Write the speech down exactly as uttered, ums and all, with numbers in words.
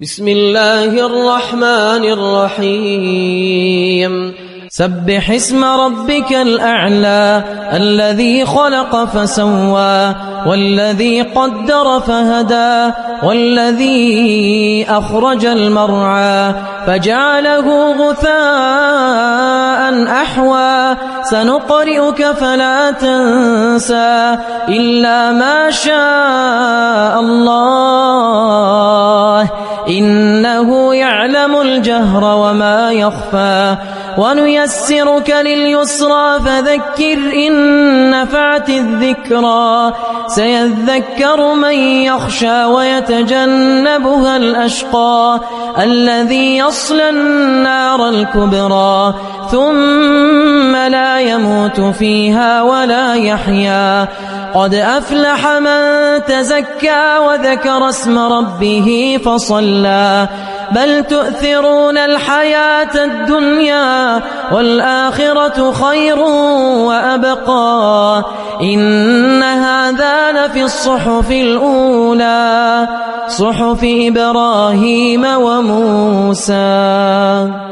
بسم الله الرحمن الرحيم سبح اسم ربك الأعلى الذي خلق فسوى والذي قدر فهدى والذي أخرج المرعى فجعله غثاء أحوى سنقرئك فلا تنسى إلا ما شاء الله إنه يعلم الجهر وما يخفى ونيسرك لليسرى فذكر إن نفعت الذكرى سيذكر من يخشى ويتجنبها الأشقى الذي يصلى النار الكبرى ثم لا يموت فيها ولا يحيا قد أفلح من تزكى وذكر اسم ربه فصلى بل تؤثرون الحياة الدنيا والآخرة خير وأبقى إن هذا لفي الصحف الأولى صحف إبراهيم وموسى.